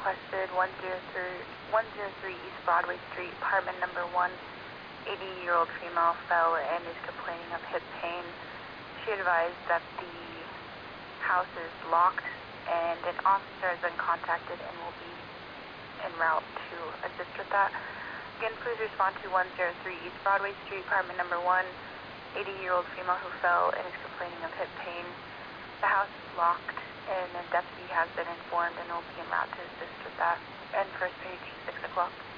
requested 103 East Broadway Street, apartment number 1. 80-year-old female fell and is complaining of hip pain. She advised that the house is locked and an officer has been contacted and will be en route to assist with that. Again, please respond to 103 East Broadway Street, apartment number 1. 80-year-old female who fell and is complaining of hip pain. The house is locked and a deputy has been informed and will be en route to assist with that. And first page, 6 o'clock.